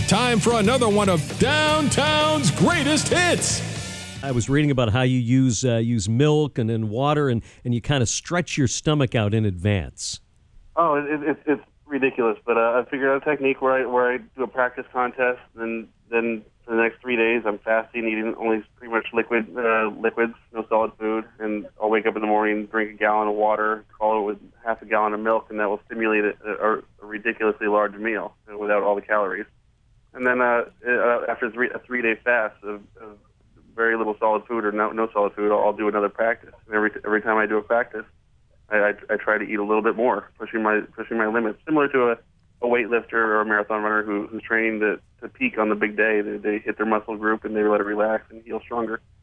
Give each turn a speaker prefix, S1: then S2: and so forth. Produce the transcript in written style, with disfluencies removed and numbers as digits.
S1: Time for another one of Downtown's Greatest Hits.
S2: I was reading about how you use milk and then water, and you kind of stretch your stomach out in advance.
S3: Oh, it's ridiculous, but I figured out a technique where I do a practice contest, and then for the next 3 days I'm fasting, eating only pretty much liquids, no solid food, and I'll wake up in the morning, drink a gallon of water, follow it with half a gallon of milk, and that will stimulate a ridiculously large meal without all the calories. And then after a 3-day fast of very little solid food or no solid food, I'll do another practice. And every time I do a practice, I try to eat a little bit more, pushing my limits, similar to a weightlifter or a marathon runner who's training to peak on the big day. They hit their muscle group and they let it relax and heal stronger.